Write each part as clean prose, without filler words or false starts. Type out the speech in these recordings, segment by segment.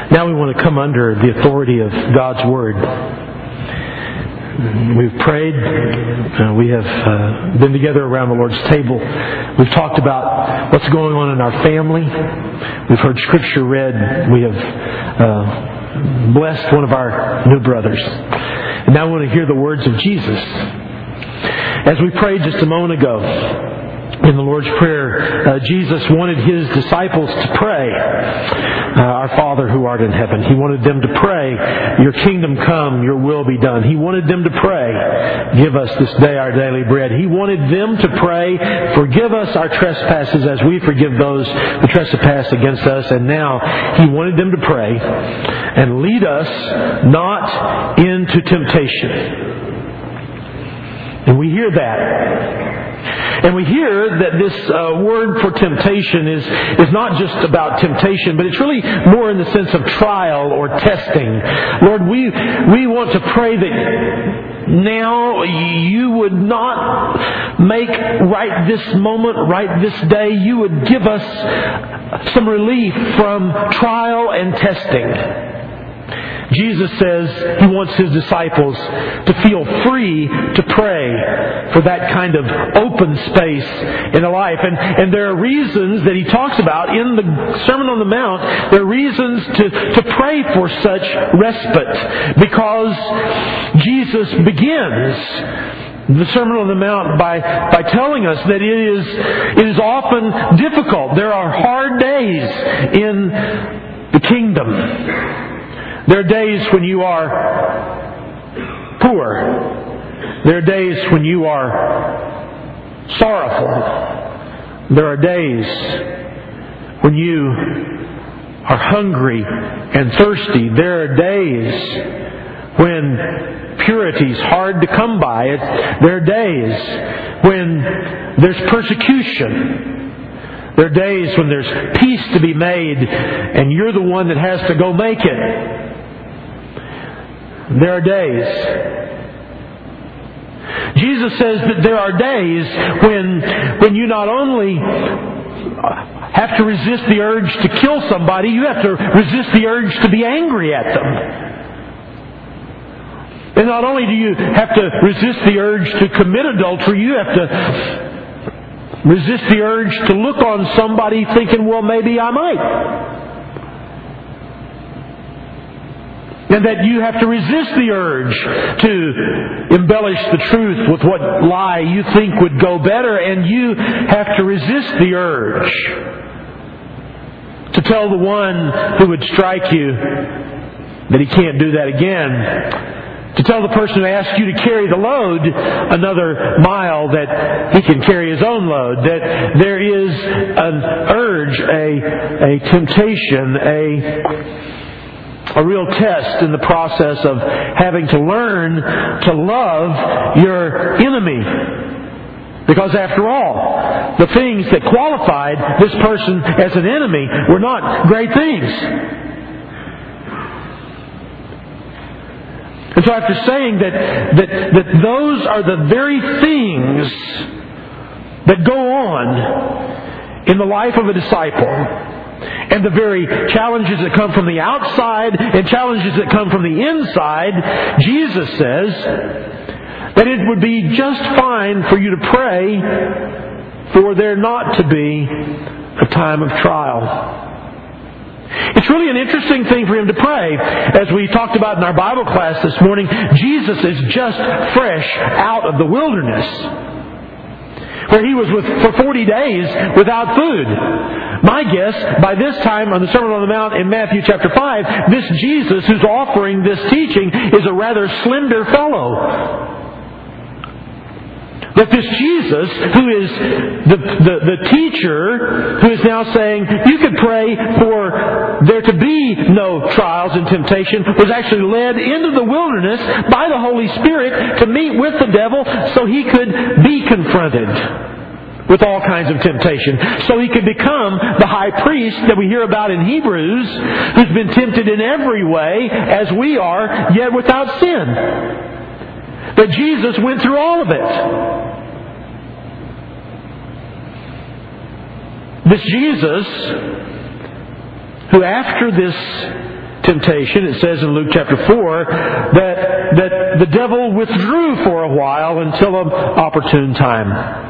Now we want to come under the authority of God's Word. We've prayed. We have been together around the Lord's table. We've talked about what's going on in our family. We've heard Scripture read. We have blessed one of our new brothers. And now we want to hear the words of Jesus. As we prayed just a moment ago, in the Lord's Prayer, Jesus wanted His disciples to pray, Our Father who art in heaven. He wanted them to pray, Your kingdom come, Your will be done. He wanted them to pray, Give us this day our daily bread. He wanted them to pray, Forgive us our trespasses as we forgive those who trespass against us. And now He wanted them to pray, and lead us not into temptation. And we hear that. And we hear that this word for temptation is not just about temptation, but it's really more in the sense of trial or testing. Lord, we want to pray that now You would not make right this moment, right this day, You would give us some relief from trial and testing. Jesus says He wants His disciples to feel free to pray for that kind of open space in their life. And there are reasons that He talks about in the Sermon on the Mount. There are reasons to pray for such respite, because Jesus begins the Sermon on the Mount by telling us that it is often difficult. There are hard days in the kingdom. There are days when you are poor. There are days when you are sorrowful. There are days when you are hungry and thirsty. There are days when purity is hard to come by. There are days when there's persecution. There are days when there's peace to be made and you're the one that has to go make it. There are days. Jesus says that there are days when you not only have to resist the urge to kill somebody, you have to resist the urge to be angry at them. And not only do you have to resist the urge to commit adultery, you have to resist the urge to look on somebody thinking, well, maybe I might. And that you have to resist the urge to embellish the truth with what lie you think would go better. And you have to resist the urge to tell the one who would strike you that he can't do that again. To tell the person who asked you to carry the load another mile that he can carry his own load. That there is an urge, a temptation, a real test in the process of having to learn to love your enemy. Because after all, the things that qualified this person as an enemy were not great things. And so after saying that those are the very things that go on in the life of a disciple, and the very challenges that come from the outside and challenges that come from the inside, Jesus says that it would be just fine for you to pray for there not to be a time of trial. It's really an interesting thing for Him to pray. As we talked about in our Bible class this morning, Jesus is just fresh out of the wilderness, where He was for 40 days without food. My guess, by this time on the Sermon on the Mount in Matthew chapter 5, this Jesus who's offering this teaching is a rather slender fellow. That this Jesus, who is the teacher, who is now saying, you could pray for there to be no trials and temptation, was actually led into the wilderness by the Holy Spirit to meet with the devil so he could be confronted with all kinds of temptation. So he could become the high priest that we hear about in Hebrews, who's been tempted in every way as we are, yet without sin. But Jesus went through all of it. This Jesus, who after this temptation, it says in Luke chapter 4 that the devil withdrew for a while until an opportune time.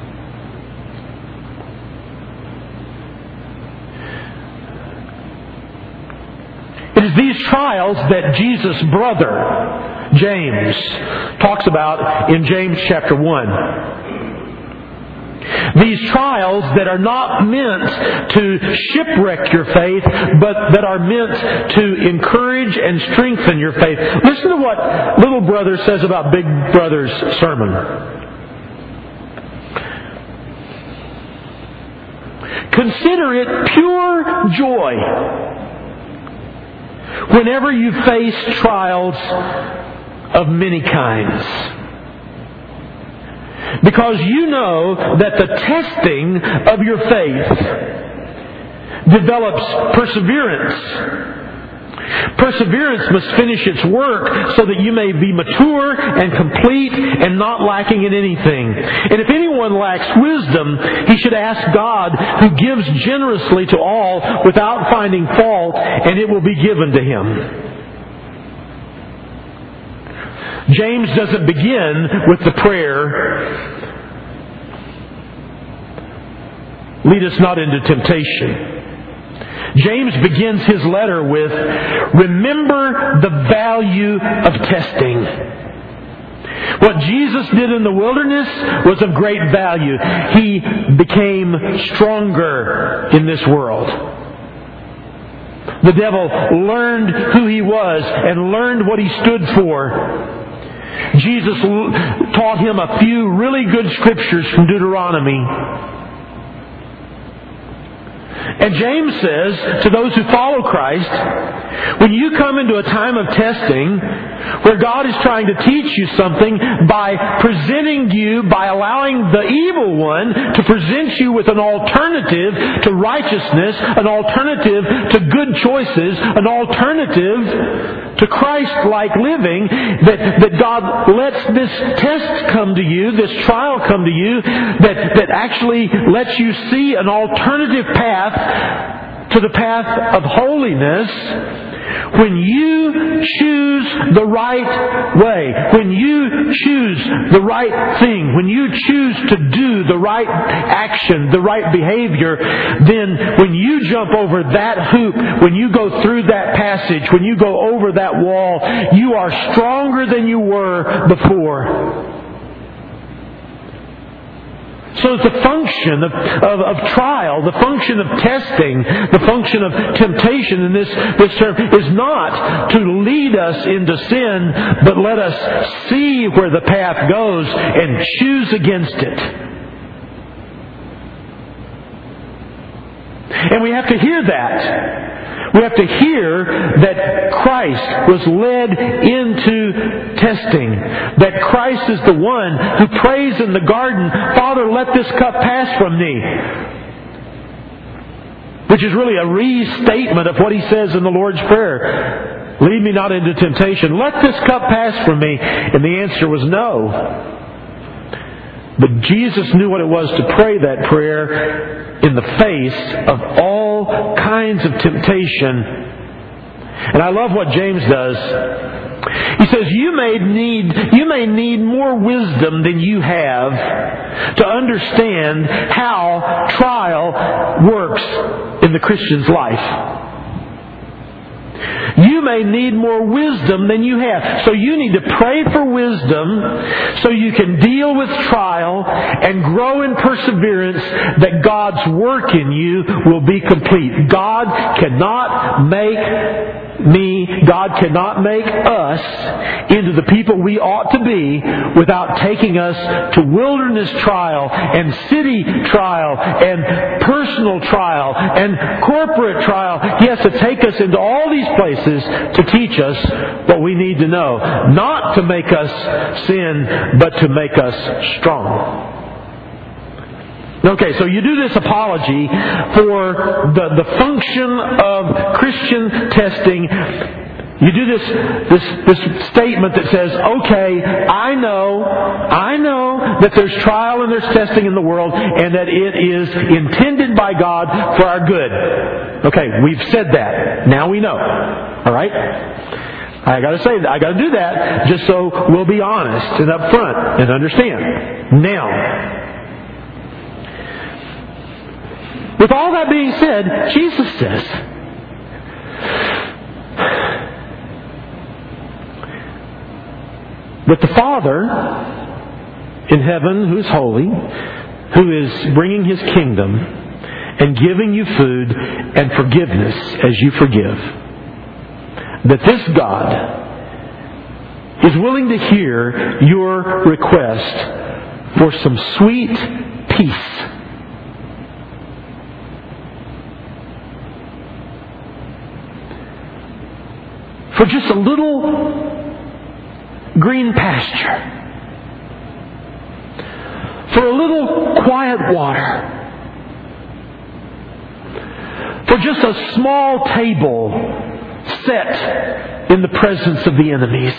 It is these trials that Jesus' brother, James, talks about in James chapter 1. These trials that are not meant to shipwreck your faith, but that are meant to encourage and strengthen your faith. Listen to what little brother says about big brother's sermon. Consider it pure joy whenever you face trials of many kinds, because you know that the testing of your faith develops perseverance. Perseverance must finish its work so that you may be mature and complete and not lacking in anything. And if anyone lacks wisdom, he should ask God, who gives generously to all without finding fault, and it will be given to him. James doesn't begin with the prayer, lead us not into temptation. James begins his letter with, remember the value of testing. What Jesus did in the wilderness was of great value. He became stronger in this world. The devil learned who he was and learned what he stood for. Jesus taught him a few really good scriptures from Deuteronomy. And James says to those who follow Christ, when you come into a time of testing where God is trying to teach you something by presenting you, by allowing the evil one to present you with an alternative to righteousness, an alternative to good choices, an alternative to Christ-like living, that God lets this test come to you, this trial come to you, that actually lets you see an alternative path to the path of holiness. When you choose the right way, when you choose the right thing, when you choose to do the right action, the right behavior, then when you jump over that hoop, when you go through that passage, when you go over that wall, you are stronger than you were before. So the function of trial, the function of testing, the function of temptation in this term is not to lead us into sin, but let us see where the path goes and choose against it. And we have to hear that. We have to hear that Christ was led into testing. That Christ is the one who prays in the garden, Father, let this cup pass from me. Which is really a restatement of what he says in the Lord's Prayer. Lead me not into temptation. Let this cup pass from me. And the answer was no. But Jesus knew what it was to pray that prayer in the face of all kinds of temptation. And I love what James does. He says, you may need more wisdom than you have to understand how trial works in the Christian's life. You may need more wisdom than you have. So you need to pray for wisdom so you can deal with trial and grow in perseverance, that God's work in you will be complete. God cannot make us into the people we ought to be without taking us to wilderness trial and city trial and personal trial and corporate trial. He has to take us into all these places to teach us what we need to know. Not to make us sin, but to make us strong. Okay, so you do this apology for the function of Christian testing. You do this statement that says, okay, I know that there's trial and there's testing in the world, and that it is intended by God for our good. Okay, we've said that. Now we know. All right? I got to say that. I got to do that just so we'll be honest and upfront and understand. Now, with all that being said, Jesus says, that the Father in heaven, who is holy, who is bringing His kingdom and giving you food and forgiveness as you forgive, that this God is willing to hear your request for some sweet peace. For just a little green pasture. For a little quiet water. For just a small table set in the presence of the enemies.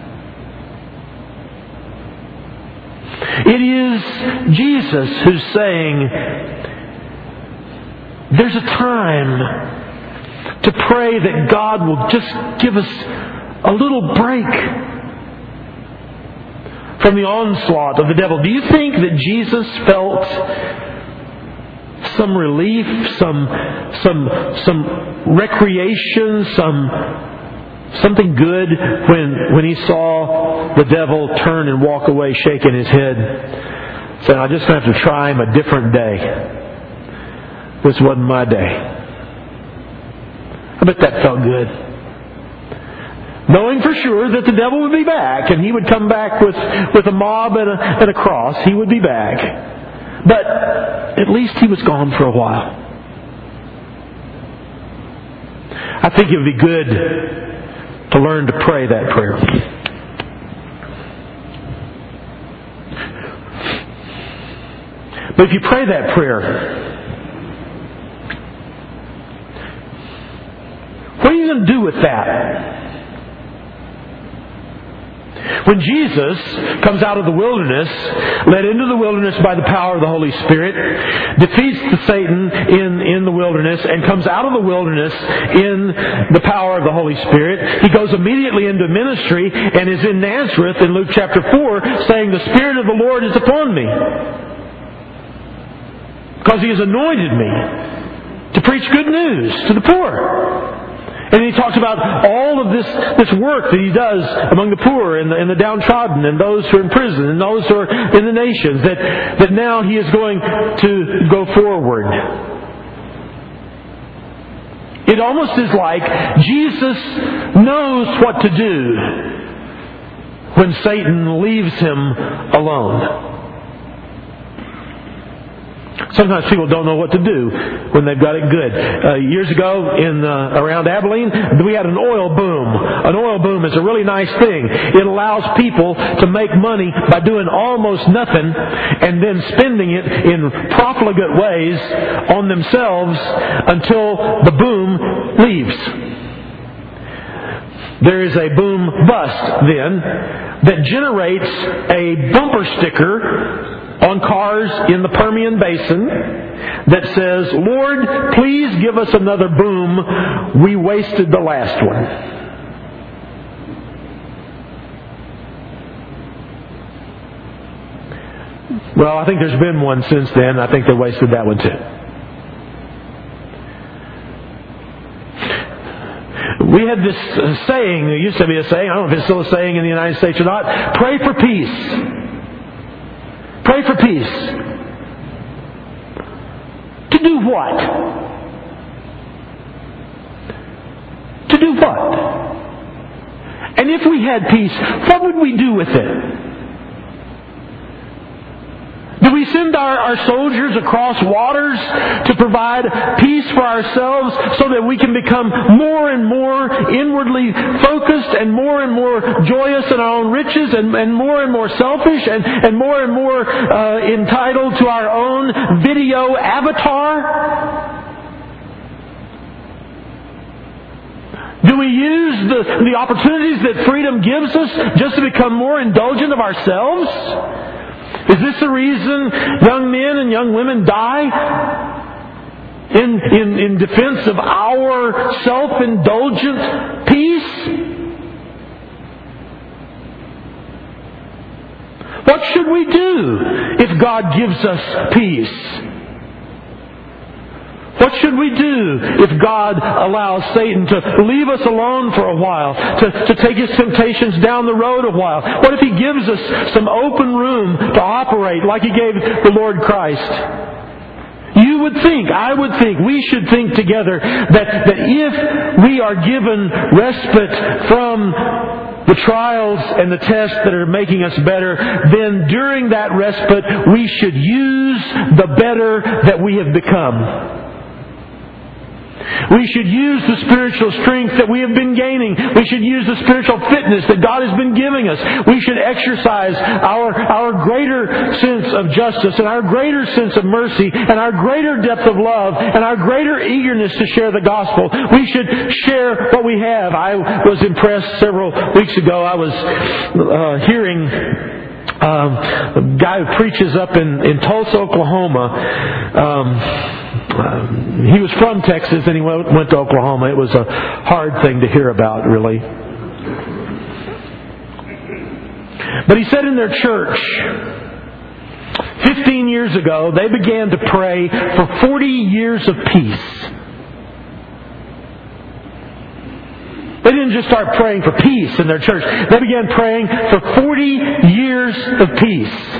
It is Jesus who's saying, there's a time to pray that God will just give us a little break from the onslaught of the devil. Do you think that Jesus felt some relief, some recreation, something good when he saw the devil turn and walk away shaking his head, saying, I'm just going to have to try him a different day. This wasn't my day. I bet that felt good. Knowing for sure that the devil would be back, and he would come back with a mob and a cross. He would be back. But at least he was gone for a while. I think it would be good to learn to pray that prayer. But if you pray that prayer, what are you going to do with that? When Jesus comes out of the wilderness, led into the wilderness by the power of the Holy Spirit, defeats Satan in the wilderness, and comes out of the wilderness in the power of the Holy Spirit, He goes immediately into ministry and is in Nazareth in Luke chapter 4, saying, the Spirit of the Lord is upon me, because He has anointed me to preach good news to the poor. And he talks about all of this work that he does among the poor and the downtrodden and those who are in prison and those who are in the nations, that now he is going to go forward. It almost is like Jesus knows what to do when Satan leaves him alone. Sometimes people don't know what to do when they've got it good. Years ago, around Abilene, we had an oil boom. An oil boom is a really nice thing. It allows people to make money by doing almost nothing and then spending it in profligate ways on themselves until the boom leaves. There is a boom bust then that generates a bumper sticker on cars in the Permian Basin that says, Lord, please give us another boom. We wasted the last one. Well, I think there's been one since then. I think they wasted that one too. We had this saying, it used to be a saying, I don't know if it's still a saying in the United States or not, pray for peace. Pray for peace. To do what? To do what? And if we had peace, what would we do with it? Do we send our soldiers across waters to provide peace for ourselves so that we can become more and more inwardly focused and more joyous in our own riches and more selfish and more entitled to our own video avatar? Do we use the opportunities that freedom gives us just to become more indulgent of ourselves? Is this the reason young men and young women die? In defense of our self-indulgent peace? What should we do if God gives us peace? What should we do if God allows Satan to leave us alone for a while, to take his temptations down the road a while? What if he gives us some open room to operate like he gave the Lord Christ? You would think, I would think, we should think together that if we are given respite from the trials and the tests that are making us better, then during that respite we should use the better that we have become. We should use the spiritual strength that we have been gaining. We should use the spiritual fitness that God has been giving us. We should exercise our greater sense of justice and our greater sense of mercy and our greater depth of love and our greater eagerness to share the gospel. We should share what we have. I was impressed several weeks ago. I was hearing a guy who preaches up in Tulsa, Oklahoma. He was from Texas and he went to Oklahoma. It was a hard thing to hear about, really. But he said in their church, 15 years ago, they began to pray for 40 years of peace. They didn't just start praying for peace in their church. They began praying for 40 years of peace.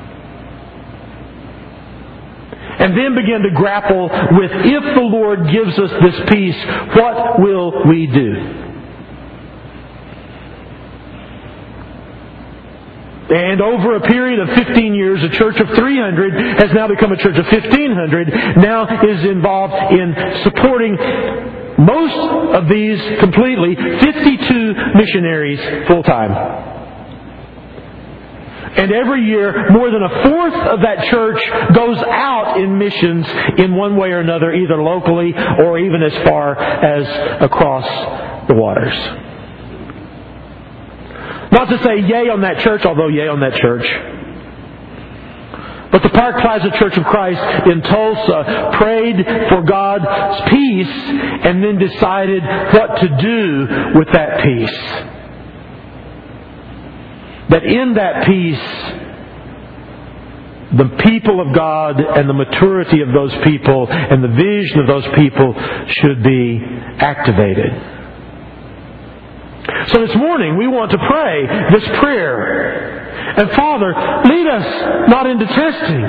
And then begin to grapple with, if the Lord gives us this peace, what will we do? And over a period of 15 years, a church of 300 has now become a church of 1,500, now is involved in supporting most of these completely, 52 missionaries full-time. And every year, more than a fourth of that church goes out in missions in one way or another, either locally or even as far as across the waters. Not to say yay on that church, although yay on that church. But the Park Plaza Church of Christ in Tulsa prayed for God's peace and then decided what to do with that peace. That in that peace, the people of God and the maturity of those people and the vision of those people should be activated. So this morning we want to pray this prayer. And Father, lead us not into testing.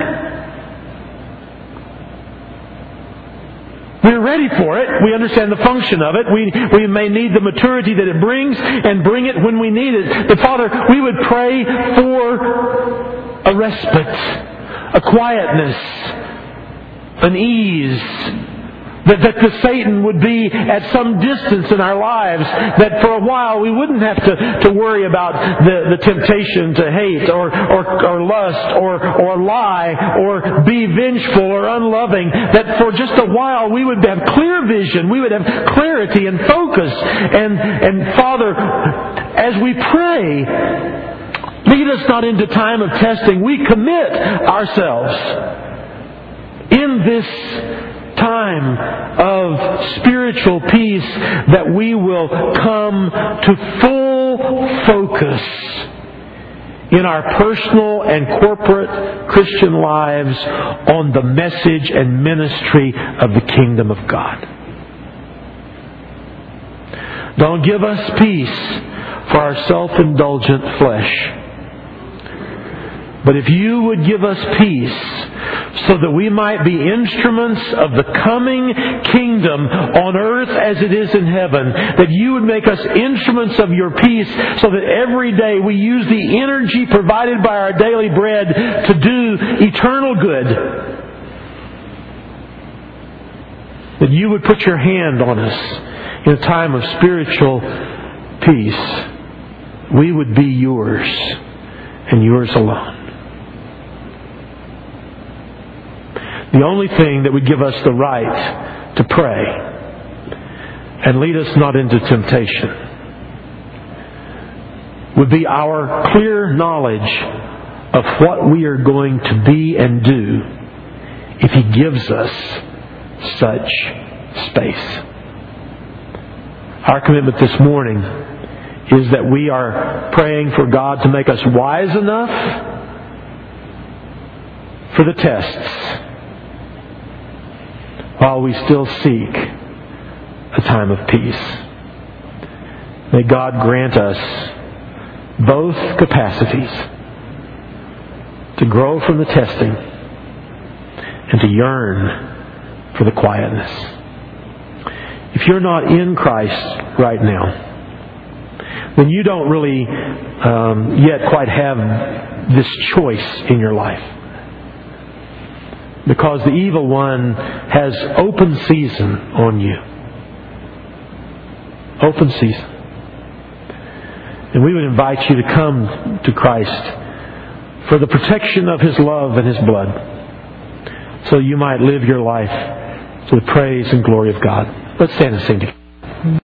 We're ready for it. We understand the function of it. We may need the maturity that it brings and bring it when we need it. But Father, we would pray for a respite, a quietness, an ease. That the Satan would be at some distance in our lives. That for a while we wouldn't have to worry about the temptation to hate or lust or lie or be vengeful or unloving. That for just a while we would have clear vision. We would have clarity and focus. And Father, as we pray, lead us not into time of testing. We commit ourselves in this time of spiritual peace that we will come to full focus in our personal and corporate Christian lives on the message and ministry of the kingdom of God. Don't give us peace for our self-indulgent flesh. But if you would give us peace so that we might be instruments of the coming kingdom on earth as it is in heaven, that you would make us instruments of your peace so that every day we use the energy provided by our daily bread to do eternal good. That you would put your hand on us in a time of spiritual peace. We would be yours and yours alone. The only thing that would give us the right to pray and lead us not into temptation would be our clear knowledge of what we are going to be and do if He gives us such space. Our commitment this morning is that we are praying for God to make us wise enough for the tests while we still seek a time of peace. May God grant us both capacities to grow from the testing and to yearn for the quietness. If you're not in Christ right now, then you don't really yet quite have this choice in your life. Because the evil one has open season on you. Open season. And we would invite you to come to Christ for the protection of His love and His blood, so you might live your life to the praise and glory of God. Let's stand and sing together.